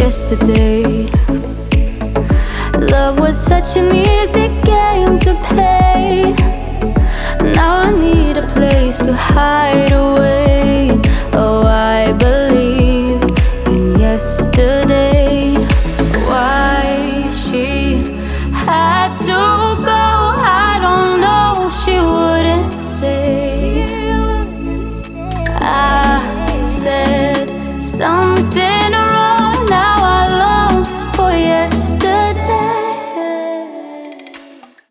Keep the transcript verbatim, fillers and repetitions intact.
yesterday. Love was such an easy game to play. Now I need a place to hide away. Oh,